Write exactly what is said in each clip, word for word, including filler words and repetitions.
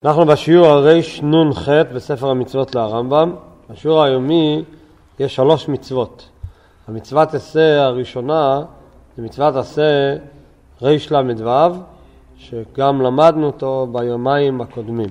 אנחנו בשיעור הרש נון ח' בספר המצוות לרמב"ם. בשיעור היומי יש שלוש מצוות. המצוות עשה הראשונה זה מצוות עשה רש למדוו, שגם למדנו אותו ביומיים הקודמים.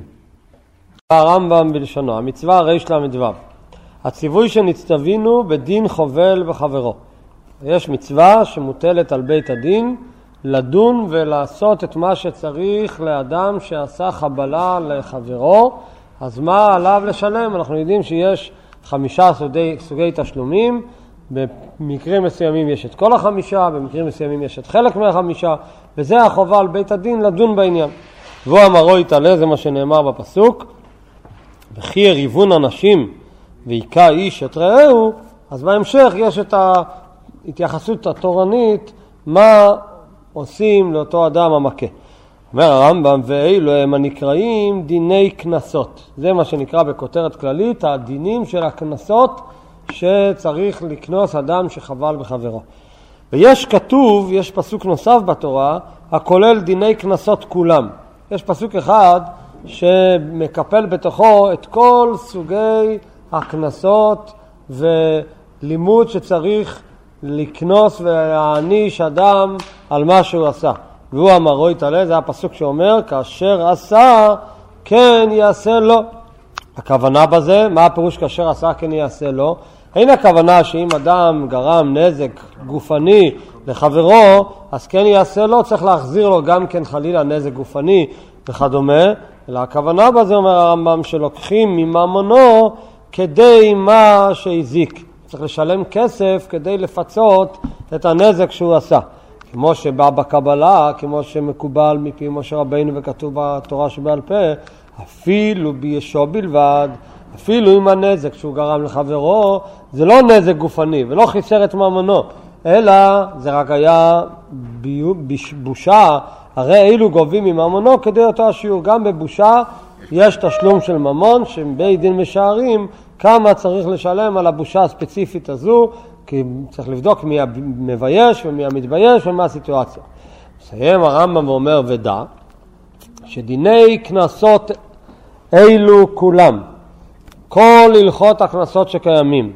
הרמב"ם בלשונו, המצווה רש למדוו, הציווי שנצטווינו בדין חובל בחברו. יש מצווה שמוטלת על בית הדין לדון ולעשות את מה שצריך לאדם שעשה חבלה לחברו. אז מה עליו לשלם? אנחנו יודעים שיש חמישה סוגי, סוגי תשלומים. במקרים מסוימים יש את כל החמישה, במקרים מסוימים יש את חלק מהחמישה, וזה החובה על בית הדין לדון בעניין. והוא אמרו יתעלה, זה מה שנאמר בפסוק, וכי יריבון אנשים ויקע איש את רעהו. אז בהמשך יש את ההתייחסות התורנית, מה עושים לאותו אדם המכה. אומר הרמב"ם, ואילו הם הנקראים דיני כנסות. זה מה שנקרא בכותרת כללית, הדינים של הכנסות שצריך לקנוס אדם שחבל בחברו. ויש כתוב, יש פסוק נוסף בתורה, הכולל דיני כנסות כולם. יש פסוק אחד שמקפל בתוכו את כל סוגי הכנסות ולימוד שצריך לקנוס ולהעניש אדם על מה שהוא עשה. והוא אמרו יתעלה, זה הפסוק שאומר, כאשר עשה כן יעשה לו. הכוונה בזה, מה הפירוש כאשר עשה כן יעשה לו? אין הכוונה שאם אדם גרם נזק גופני לחברו, אז כן יעשה לו, צריך להחזיר לו גם כן חלילה נזק גופני וכדומה. אלא הכוונה בזה, אומר הרמב"ם, שלוקחים מממונו כדי מה שהזיק. צריך לשלם כסף כדי לפצות את הנזק שהוא עשה. כמו שבא בקבלה, כמו שמקובל מפי משה רבינו וכתוב בתורה שבעל פה, אפילו בישוע בלבד, אפילו עם הנזק שהוא גרם לחברו, זה לא נזק גופני ולא חיסר את ממונו, אלא זה רק היה בושה. הרי אילו גובים מממונו כדי אותו השיעור. גם בבושה יש תשלום של ממון, שבית דין משערים כמה צריך לשלם על הבושה הספציפית הזו, כי צריך לבדוק מי המבייש ומי המתבייש ומה הסיטואציה. מסיים הרמב"ם ואומר, ודע שדיני כנסות אילו כולם, כל הלכות הכנסות שקיימים,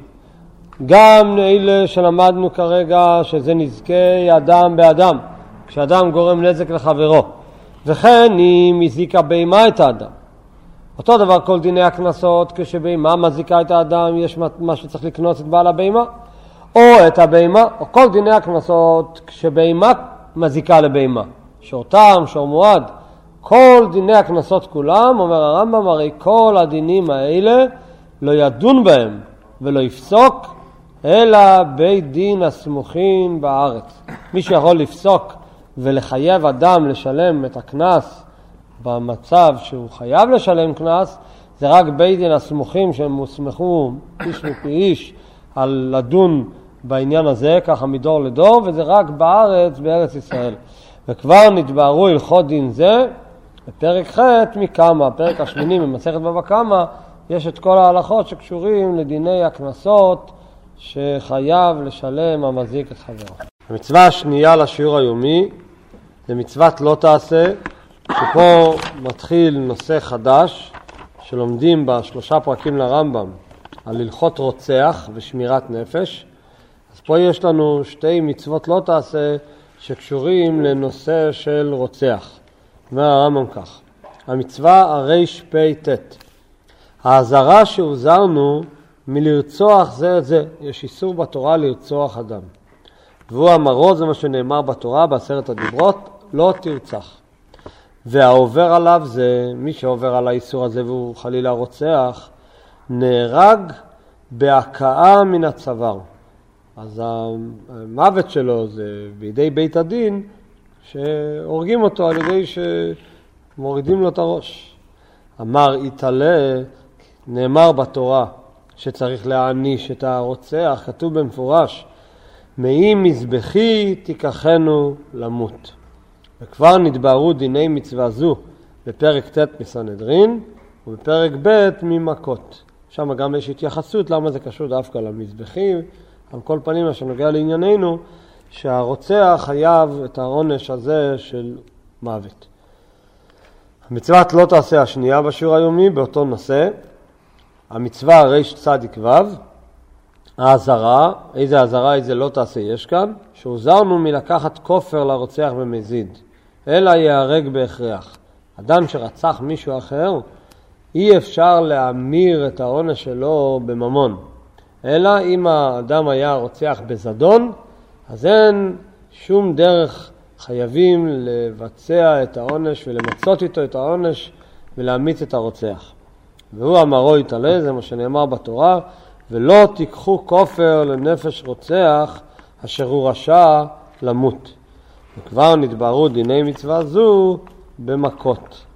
גם אלה שלמדנו כרגע שזה נזקי אדם באדם, כשאדם גורם נזק לחברו, וכן אם הזיקה בהמה את האדם. אותו דבר כל דיני הכנסות, כשבהמה מזיקה את האדם, יש מה שצריך לקנוס את בעל הבהמה, או את הבהמה, או כל דיני הכנסות, כשבהמה מזיקה לבהמה, שורתם, שור מועד, כל דיני הכנסות כולם, אומר הרמב"ם, הרי כל הדינים האלה לא ידון בהם ולא יפסוק, אלא בית דין הסמוכים בארץ. מי שיכול לפסוק ולחייב אדם לשלם את הכנס במצב שהוא חייב לשלם כנס, זה רק בית דין הסמוכים שהם מוסמכו איש מפי איש על לדון בעניין הזה, ככה מדור לדור, וזה רק בארץ, בארץ ישראל. וכבר נתבהרו הלכות דין זה, בפרק ח' מכמה, פרק השמיני ממסכת בבא קמא, יש את כל ההלכות שקשורים לדיני הכנסות שחייב לשלם המזיק את חברו. המצווה השנייה לשיעור היומי זה מצוות לא תעשה, שפה מתחיל נושא חדש שלומדים בשלושה פרקים לרמב"ם על הלכות רוצח ושמירת נפש. אז פה יש לנו שתי מצוות לא תעשה שקשורים לנושא של רוצח. אומר הרמב"ם כך, המצווה הרש פי תת, האזהרה שהוזרנו מלרצוח זה את זה. יש איסור בתורה לרצוח אדם, והוא אמרו, זה מה שנאמר בתורה בעשרת הדיברות, לא תרצח. והעובר עליו זה, מי שעובר על האיסור הזה והוא חלילה רוצח, נהרג בהכאה מן הצוואר. אז המוות שלו זה בידי בית הדין, שהורגים אותו על ידי שמורידים לו את הראש. אמר יתעלה, נאמר בתורה שצריך להעניש את הרוצח, כתוב במפורש, מאי מזבחי תיקחנו למות. וכבר נתבהרו דיני מצווה זו בפרק ט' מסנהדרין ובפרק ב' ממכות. שם גם יש התייחסות למה זה קשור דווקא למזבחי. על כל פנים, מה שנוגע לענייננו, שהרוצח חייב את העונש הזה של מוות. המצוות לא תעשה השנייה בשיעור היומי באותו נושא. המצווה ריש צדיק ו', העזרה, איזה עזרה, איזה לא תעשה יש כאן, שהוזרנו מלקחת כופר לרוצח במזיד, אלא יהרג בהכרח. אדם שרצח מישהו אחר, אי אפשר להמיר את העונש שלו בממון. אלא אם האדם היה רוצח בזדון, אז אין שום דרך, חייבים לבצע את העונש ולמצות איתו את העונש ולהמיץ את הרוצח. והוא אמרו יתעלה, זה מה שנאמר בתורה, ולא תיקחו כופר לנפש רוצח אשר הוא רשע למות. וכבר נתבררו דיני מצווה זו במכות.